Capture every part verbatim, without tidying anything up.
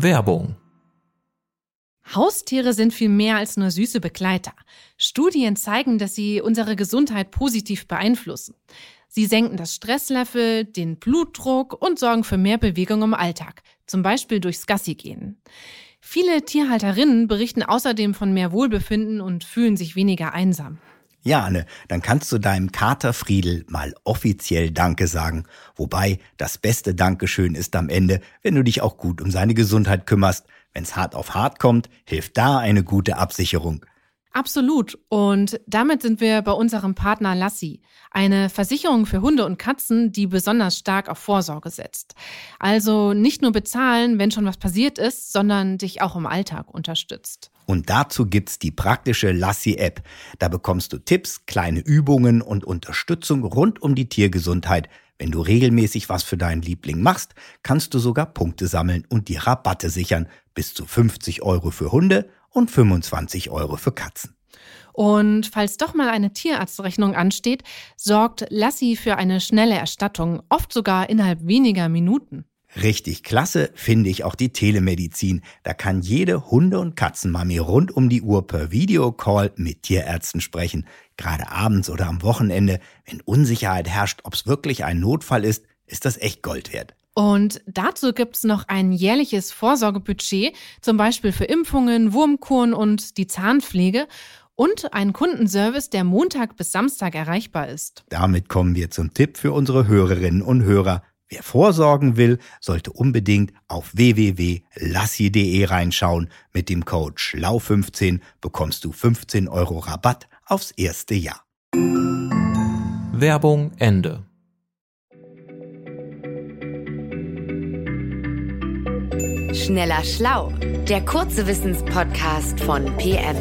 Werbung. Haustiere sind viel mehr als nur süße Begleiter. Studien zeigen, dass sie unsere Gesundheit positiv beeinflussen. Sie senken das Stresslevel, den Blutdruck und sorgen für mehr Bewegung im Alltag, zum Beispiel durchs Gassigehen. Viele Tierhalterinnen berichten außerdem von mehr Wohlbefinden und fühlen sich weniger einsam. Ja, Anne, dann kannst du deinem Kater Friedel mal offiziell Danke sagen. Wobei, das beste Dankeschön ist am Ende, wenn du dich auch gut um seine Gesundheit kümmerst. Wenn's hart auf hart kommt, hilft da eine gute Absicherung. Absolut. Und damit sind wir bei unserem Partner Lassi, eine Versicherung für Hunde und Katzen, die besonders stark auf Vorsorge setzt. Also nicht nur bezahlen, wenn schon was passiert ist, sondern dich auch im Alltag unterstützt. Und dazu gibt's die praktische Lassi-App. Da bekommst du Tipps, kleine Übungen und Unterstützung rund um die Tiergesundheit. Wenn du regelmäßig was für deinen Liebling machst, kannst du sogar Punkte sammeln und die Rabatte sichern. Bis zu fünfzig Euro für Hunde und fünfundzwanzig Euro für Katzen. Und falls doch mal eine Tierarztrechnung ansteht, sorgt Lassi für eine schnelle Erstattung, oft sogar innerhalb weniger Minuten. Richtig klasse finde ich auch die Telemedizin. Da kann jede Hunde- und Katzenmami rund um die Uhr per Videocall mit Tierärzten sprechen. Gerade abends oder am Wochenende, wenn Unsicherheit herrscht, ob es wirklich ein Notfall ist, ist das echt Gold wert. Und dazu gibt's noch ein jährliches Vorsorgebudget, zum Beispiel für Impfungen, Wurmkuren und die Zahnpflege und einen Kundenservice, der Montag bis Samstag erreichbar ist. Damit kommen wir zum Tipp für unsere Hörerinnen und Hörer. Wer vorsorgen will, sollte unbedingt auf w w w punkt lassi punkt de reinschauen. Mit dem Code schlau fünfzehn bekommst du fünfzehn Euro Rabatt aufs erste Jahr. Werbung Ende. Schneller Schlau, der kurze Wissenspodcast von P M.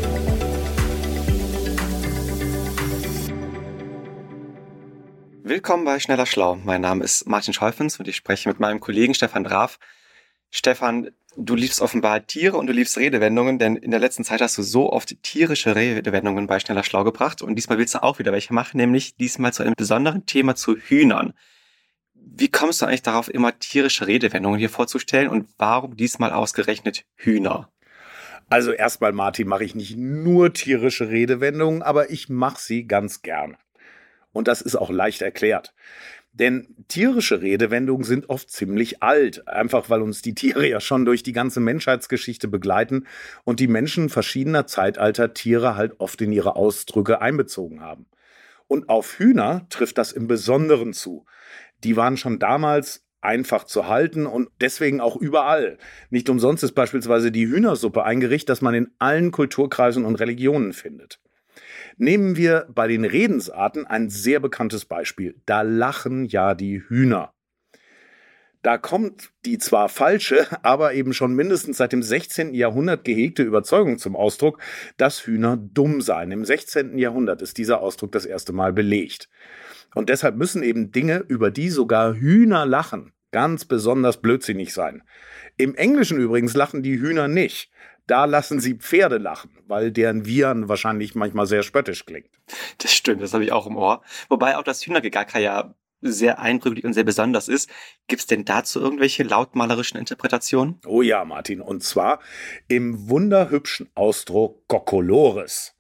Willkommen bei Schneller Schlau. Mein Name ist Martin Scholfens und ich spreche mit meinem Kollegen Stefan Draf. Stefan, du liebst offenbar Tiere und du liebst Redewendungen, denn in der letzten Zeit hast du so oft tierische Redewendungen bei Schneller Schlau gebracht und diesmal willst du auch wieder welche machen, nämlich diesmal zu einem besonderen Thema zu Hühnern. Wie kommst du eigentlich darauf, immer tierische Redewendungen hier vorzustellen und warum diesmal ausgerechnet Hühner? Also erstmal, Martin, mache ich nicht nur tierische Redewendungen, aber ich mache sie ganz gern. Und das ist auch leicht erklärt. Denn tierische Redewendungen sind oft ziemlich alt, einfach weil uns die Tiere ja schon durch die ganze Menschheitsgeschichte begleiten und die Menschen verschiedener Zeitalter Tiere halt oft in ihre Ausdrücke einbezogen haben. Und auf Hühner trifft das im Besonderen zu. Die waren schon damals einfach zu halten und deswegen auch überall. Nicht umsonst ist beispielsweise die Hühnersuppe ein Gericht, das man in allen Kulturkreisen und Religionen findet. Nehmen wir bei den Redensarten ein sehr bekanntes Beispiel. Da lachen ja die Hühner. Da kommt die zwar falsche, aber eben schon mindestens seit dem sechzehnten Jahrhundert gehegte Überzeugung zum Ausdruck, dass Hühner dumm seien. Im sechzehnten Jahrhundert ist dieser Ausdruck das erste Mal belegt. Und deshalb müssen eben Dinge, über die sogar Hühner lachen, ganz besonders blödsinnig sein. Im Englischen übrigens lachen die Hühner nicht. Da lassen sie Pferde lachen, weil deren Wiehern wahrscheinlich manchmal sehr spöttisch klingt. Das stimmt, das habe ich auch im Ohr. Wobei auch das Hühnergegacker ja sehr eindrücklich und sehr besonders ist. Gibt es denn dazu irgendwelche lautmalerischen Interpretationen? Oh ja, Martin, und zwar im wunderhübschen Ausdruck Kokolores.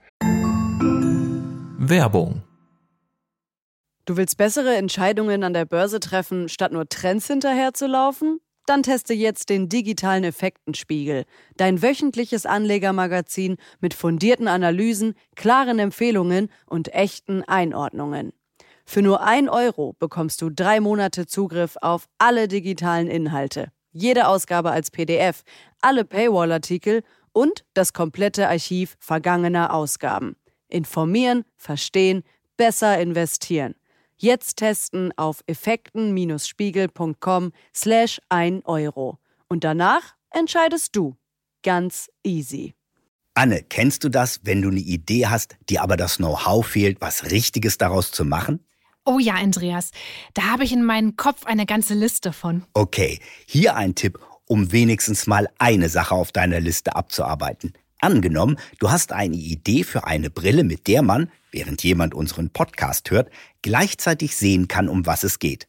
Werbung. Du willst bessere Entscheidungen an der Börse treffen, statt nur Trends hinterherzulaufen? Dann teste jetzt den digitalen Effektenspiegel, dein wöchentliches Anlegermagazin mit fundierten Analysen, klaren Empfehlungen und echten Einordnungen. Für nur ein Euro bekommst du drei Monate Zugriff auf alle digitalen Inhalte, jede Ausgabe als P D F, alle Paywall-Artikel und das komplette Archiv vergangener Ausgaben. Informieren, verstehen, besser investieren. Jetzt testen auf effekten-spiegel.com slash ein Euro. Und danach entscheidest du. Ganz easy. Anne, kennst du das, wenn du eine Idee hast, dir aber das Know-how fehlt, was Richtiges daraus zu machen? Oh ja, Andreas, da habe ich in meinem Kopf eine ganze Liste von. Okay, hier ein Tipp, um wenigstens mal eine Sache auf deiner Liste abzuarbeiten. Angenommen, du hast eine Idee für eine Brille, mit der man, während jemand unseren Podcast hört, gleichzeitig sehen kann, um was es geht.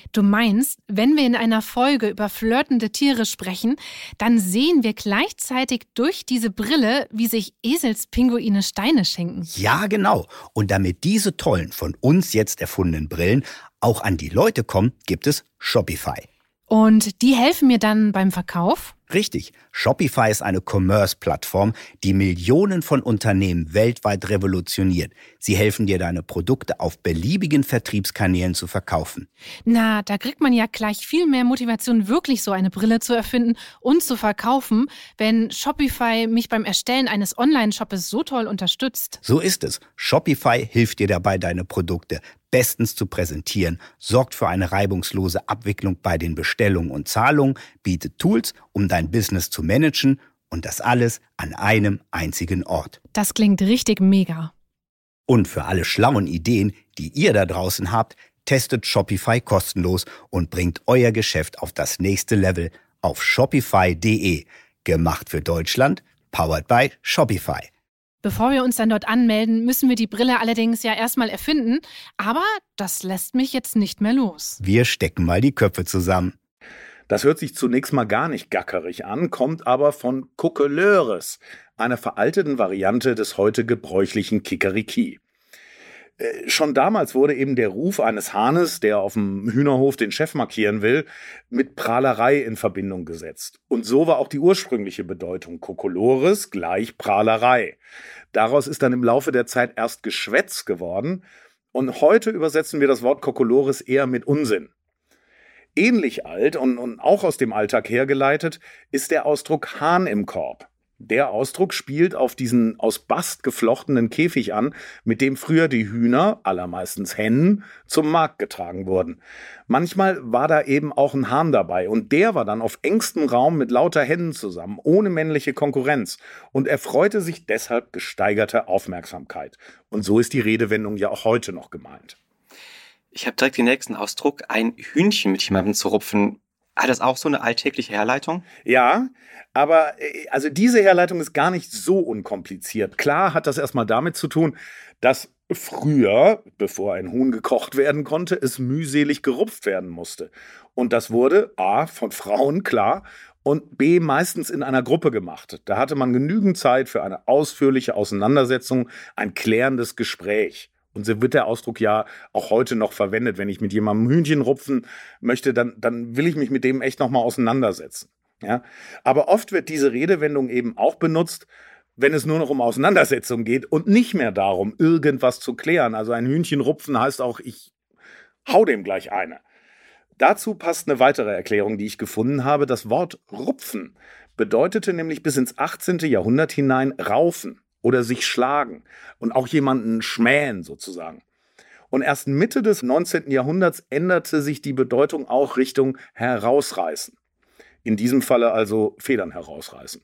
Du meinst, wenn wir in einer Folge über flirtende Tiere sprechen, dann sehen wir gleichzeitig durch diese Brille, wie sich Eselspinguine Steine schenken. Ja, genau. Und damit diese tollen, von uns jetzt erfundenen Brillen auch an die Leute kommen, gibt es Shopify. Und die helfen mir dann beim Verkauf? Richtig. Shopify ist eine Commerce-Plattform, die Millionen von Unternehmen weltweit revolutioniert. Sie helfen dir, deine Produkte auf beliebigen Vertriebskanälen zu verkaufen. Na, da kriegt man ja gleich viel mehr Motivation, wirklich so eine Brille zu erfinden und zu verkaufen, wenn Shopify mich beim Erstellen eines Online-Shoppes so toll unterstützt. So ist es. Shopify hilft dir dabei, deine Produkte bestens zu präsentieren, sorgt für eine reibungslose Abwicklung bei den Bestellungen und Zahlungen, bietet Tools, um dein Business zu managen und das alles an einem einzigen Ort. Das klingt richtig mega. Und für alle schlauen Ideen, die ihr da draußen habt, testet Shopify kostenlos und bringt euer Geschäft auf das nächste Level auf shopify punkt de. Gemacht für Deutschland, powered by Shopify. Bevor wir uns dann dort anmelden, müssen wir die Brille allerdings ja erstmal erfinden. Aber das lässt mich jetzt nicht mehr los. Wir stecken mal die Köpfe zusammen. Das hört sich zunächst mal gar nicht gackerig an, kommt aber von Coqueleures, einer veralteten Variante des heute gebräuchlichen Kikeriki. Äh, schon damals wurde eben der Ruf eines Hahnes, der auf dem Hühnerhof den Chef markieren will, mit Prahlerei in Verbindung gesetzt. Und so war auch die ursprüngliche Bedeutung Coqueleures gleich Prahlerei. Daraus ist dann im Laufe der Zeit erst Geschwätz geworden und heute übersetzen wir das Wort Coqueleures eher mit Unsinn. Ähnlich alt und, und auch aus dem Alltag hergeleitet ist der Ausdruck Hahn im Korb. Der Ausdruck spielt auf diesen aus Bast geflochtenen Käfig an, mit dem früher die Hühner, allermeistens Hennen, zum Markt getragen wurden. Manchmal war da eben auch ein Hahn dabei und der war dann auf engstem Raum mit lauter Hennen zusammen, ohne männliche Konkurrenz und erfreute sich deshalb gesteigerter Aufmerksamkeit. Und so ist die Redewendung ja auch heute noch gemeint. Ich habe direkt den nächsten Ausdruck, ein Hühnchen mit jemandem zu rupfen. Hat das auch so eine alltägliche Herleitung? Ja, aber also diese Herleitung ist gar nicht so unkompliziert. Klar hat das erstmal damit zu tun, dass früher, bevor ein Huhn gekocht werden konnte, es mühselig gerupft werden musste. Und das wurde A, von Frauen, klar, und B, meistens in einer Gruppe gemacht. Da hatte man genügend Zeit für eine ausführliche Auseinandersetzung, ein klärendes Gespräch. Und so wird der Ausdruck ja auch heute noch verwendet. Wenn ich mit jemandem Hühnchen rupfen möchte, dann, dann will ich mich mit dem echt nochmal auseinandersetzen. Ja? Aber oft wird diese Redewendung eben auch benutzt, wenn es nur noch um Auseinandersetzung geht und nicht mehr darum, irgendwas zu klären. Also ein Hühnchen rupfen heißt auch, ich hau dem gleich eine. Dazu passt eine weitere Erklärung, die ich gefunden habe. Das Wort rupfen bedeutete nämlich bis ins achtzehnte Jahrhundert hinein raufen oder sich schlagen und auch jemanden schmähen sozusagen. Und erst Mitte des neunzehnten Jahrhunderts änderte sich die Bedeutung auch Richtung herausreißen. In diesem Falle also Federn herausreißen.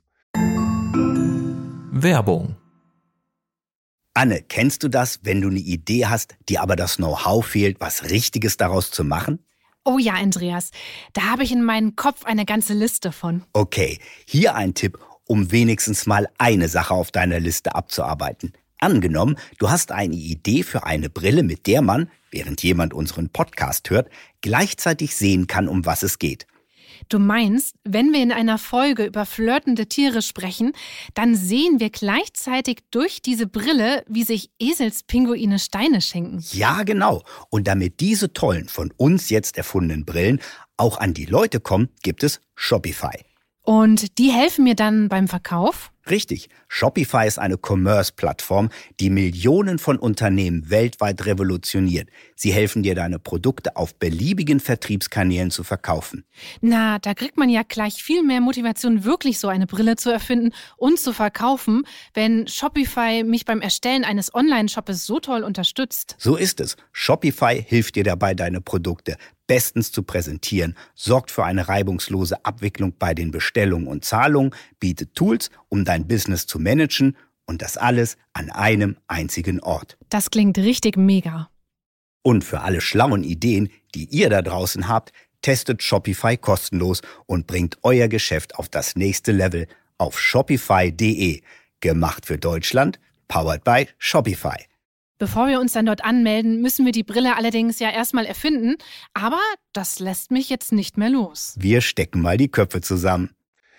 Werbung. Anne, kennst du das, wenn du eine Idee hast, dir aber das Know-how fehlt, was Richtiges daraus zu machen? Oh ja, Andreas, da habe ich in meinem Kopf eine ganze Liste von. Okay, hier ein Tipp, um wenigstens mal eine Sache auf deiner Liste abzuarbeiten. Angenommen, du hast eine Idee für eine Brille, mit der man, während jemand unseren Podcast hört, gleichzeitig sehen kann, um was es geht. Du meinst, wenn wir in einer Folge über flirtende Tiere sprechen, dann sehen wir gleichzeitig durch diese Brille, wie sich Eselspinguine Steine schenken. Ja, genau. Und damit diese tollen, von uns jetzt erfundenen Brillen auch an die Leute kommen, gibt es Shopify. Und die helfen mir dann beim Verkauf? Richtig. Shopify ist eine Commerce-Plattform, die Millionen von Unternehmen weltweit revolutioniert. Sie helfen dir, deine Produkte auf beliebigen Vertriebskanälen zu verkaufen. Na, da kriegt man ja gleich viel mehr Motivation, wirklich so eine Brille zu erfinden und zu verkaufen, wenn Shopify mich beim Erstellen eines Online-Shoppes so toll unterstützt. So ist es. Shopify hilft dir dabei, deine Produkte bestens zu präsentieren, sorgt für eine reibungslose Abwicklung bei den Bestellungen und Zahlungen, bietet Tools, um dein Business zu managen und das alles an einem einzigen Ort. Das klingt richtig mega. Und für alle schlauen Ideen, die ihr da draußen habt, testet Shopify kostenlos und bringt euer Geschäft auf das nächste Level auf shopify punkt de. Gemacht für Deutschland, powered by Shopify. Bevor wir uns dann dort anmelden, müssen wir die Brille allerdings ja erstmal erfinden. Aber das lässt mich jetzt nicht mehr los. Wir stecken mal die Köpfe zusammen.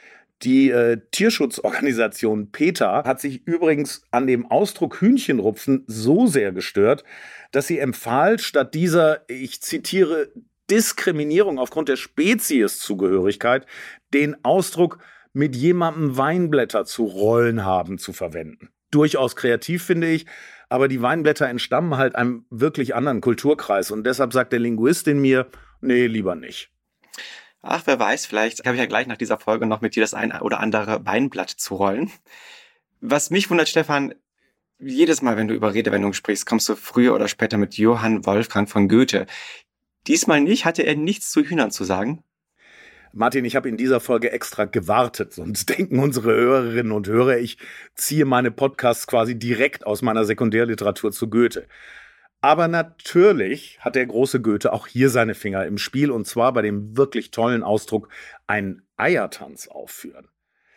Die äh, Tierschutzorganisation PETA hat sich übrigens an dem Ausdruck Hühnchenrupfen so sehr gestört, dass sie empfahl, statt dieser, ich zitiere, Diskriminierung aufgrund der Spezieszugehörigkeit, den Ausdruck mit jemandem Weinblätter zu rollen haben zu verwenden. Durchaus kreativ, finde ich, aber die Weinblätter entstammen halt einem wirklich anderen Kulturkreis und deshalb sagt der Linguist in mir, nee, lieber nicht. Ach, wer weiß, vielleicht habe ich ja gleich nach dieser Folge noch mit dir das ein oder andere Weinblatt zu rollen. Was mich wundert, Stefan, jedes Mal, wenn du über Redewendungen sprichst, kommst du früher oder später mit Johann Wolfgang von Goethe. Diesmal nicht, hatte er nichts zu Hühnern zu sagen? Martin, ich habe in dieser Folge extra gewartet, sonst denken unsere Hörerinnen und Hörer, ich ziehe meine Podcasts quasi direkt aus meiner Sekundärliteratur zu Goethe. Aber natürlich hat der große Goethe auch hier seine Finger im Spiel, und zwar bei dem wirklich tollen Ausdruck einen Eiertanz aufführen.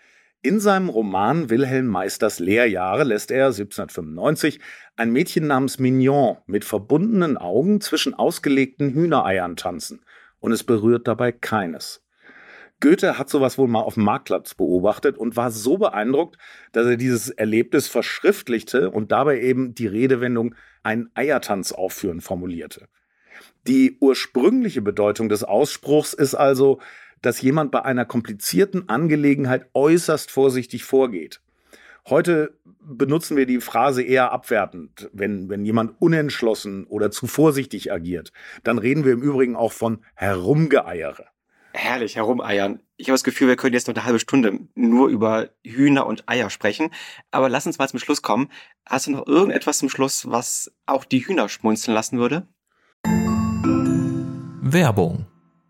In seinem Roman Wilhelm Meisters Lehrjahre lässt er siebzehnhundertfünfundneunzig ein Mädchen namens Mignon mit verbundenen Augen zwischen ausgelegten Hühnereiern tanzen, und es berührt dabei keines. Goethe hat sowas wohl mal auf dem Marktplatz beobachtet und war so beeindruckt, dass er dieses Erlebnis verschriftlichte und dabei eben die Redewendung einen Eiertanz aufführen formulierte. Die ursprüngliche Bedeutung des Ausspruchs ist also, dass jemand bei einer komplizierten Angelegenheit äußerst vorsichtig vorgeht. Heute benutzen wir die Phrase eher abwertend, wenn, wenn jemand unentschlossen oder zu vorsichtig agiert. Dann reden wir im Übrigen auch von Herumgeeiere. Herrlich, herumeiern. Ich habe das Gefühl, wir können jetzt noch eine halbe Stunde nur über Hühner und Eier sprechen. Aber lass uns mal zum Schluss kommen. Hast du noch irgendetwas zum Schluss, was auch die Hühner schmunzeln lassen würde? Werbung.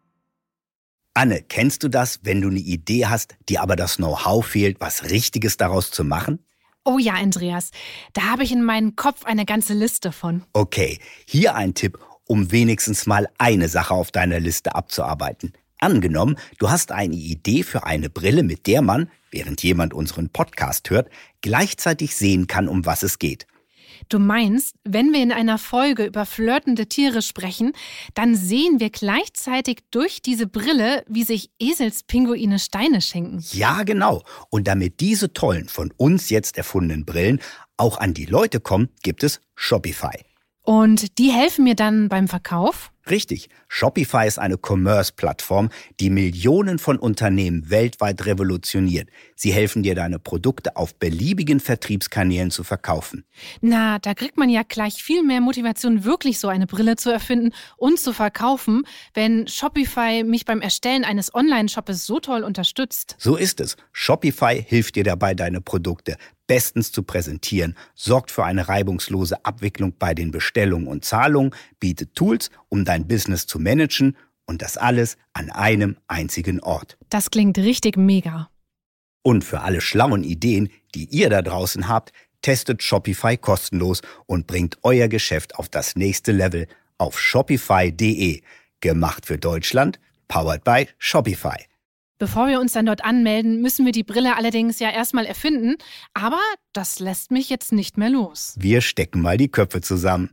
Anne, kennst du das, wenn du eine Idee hast, dir aber das Know-how fehlt, was Richtiges daraus zu machen? Oh ja, Andreas, da habe ich in meinem Kopf eine ganze Liste von. Okay, hier ein Tipp, um wenigstens mal eine Sache auf deiner Liste abzuarbeiten. Angenommen, du hast eine Idee für eine Brille, mit der man, während jemand unseren Podcast hört, gleichzeitig sehen kann, um was es geht. Du meinst, wenn wir in einer Folge über flirtende Tiere sprechen, dann sehen wir gleichzeitig durch diese Brille, wie sich Eselspinguine Steine schenken. Ja, genau. Und damit diese tollen, von uns jetzt erfundenen Brillen auch an die Leute kommen, gibt es Shopify. Und die helfen mir dann beim Verkauf? Richtig. Shopify ist eine Commerce-Plattform, die Millionen von Unternehmen weltweit revolutioniert. Sie helfen dir, deine Produkte auf beliebigen Vertriebskanälen zu verkaufen. Na, da kriegt man ja gleich viel mehr Motivation, wirklich so eine Brille zu erfinden und zu verkaufen, wenn Shopify mich beim Erstellen eines Online-Shoppes so toll unterstützt. So ist es. Shopify hilft dir dabei, deine Produkte bestens zu präsentieren, sorgt für eine reibungslose Abwicklung bei den Bestellungen und Zahlungen, bietet Tools, um dein Business zu managen, und das alles an einem einzigen Ort. Das klingt richtig mega. Und für alle schlauen Ideen, die ihr da draußen habt, testet Shopify kostenlos und bringt euer Geschäft auf das nächste Level auf shopify punkt de. Gemacht für Deutschland, powered by Shopify. Bevor wir uns dann dort anmelden, müssen wir die Brille allerdings ja erstmal erfinden. Aber das lässt mich jetzt nicht mehr los. Wir stecken mal die Köpfe zusammen.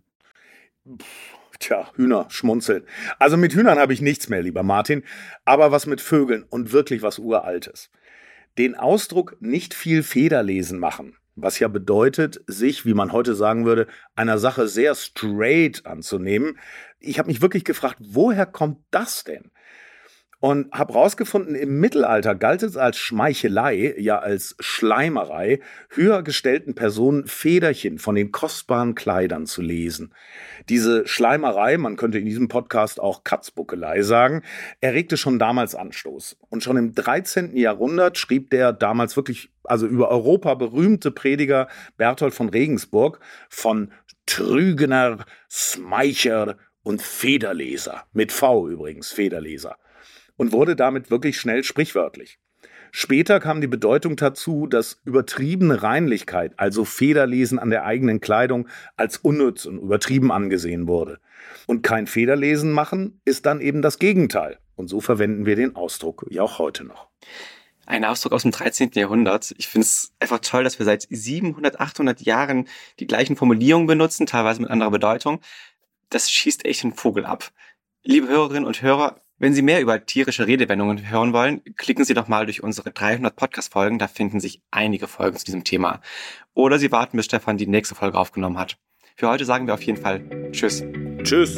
Tja, Hühner schmunzeln. Also mit Hühnern habe ich nichts mehr, lieber Martin, aber was mit Vögeln und wirklich was Uraltes. Den Ausdruck nicht viel Federlesen machen, was ja bedeutet, sich, wie man heute sagen würde, einer Sache sehr straight anzunehmen. Ich habe mich wirklich gefragt, woher kommt das denn? Und habe rausgefunden, im Mittelalter galt es als Schmeichelei, ja als Schleimerei, höher gestellten Personen Federchen von den kostbaren Kleidern zu lesen. Diese Schleimerei, man könnte in diesem Podcast auch Katzbuckelei sagen, erregte schon damals Anstoß. Und schon im dreizehnten Jahrhundert schrieb der damals wirklich, also über Europa berühmte Prediger Berthold von Regensburg von Trügener, Smeicher und Federleser. Mit V übrigens, Federleser. Und wurde damit wirklich schnell sprichwörtlich. Später kam die Bedeutung dazu, dass übertriebene Reinlichkeit, also Federlesen an der eigenen Kleidung, als unnütz und übertrieben angesehen wurde. Und kein Federlesen machen ist dann eben das Gegenteil. Und so verwenden wir den Ausdruck ja auch heute noch. Ein Ausdruck aus dem dreizehnten Jahrhundert. Ich finde es einfach toll, dass wir seit siebenhundert, achthundert Jahren die gleichen Formulierungen benutzen, teilweise mit anderer Bedeutung. Das schießt echt einen Vogel ab. Liebe Hörerinnen und Hörer, wenn Sie mehr über tierische Redewendungen hören wollen, klicken Sie doch mal durch unsere dreihundert Podcast-Folgen, da finden sich einige Folgen zu diesem Thema. Oder Sie warten, bis Stefan die nächste Folge aufgenommen hat. Für heute sagen wir auf jeden Fall Tschüss. Tschüss.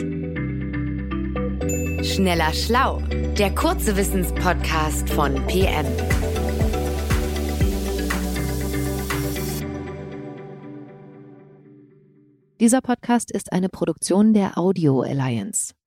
Schneller Schlau, der kurze Wissenspodcast von P M. Dieser Podcast ist eine Produktion der Audio Alliance.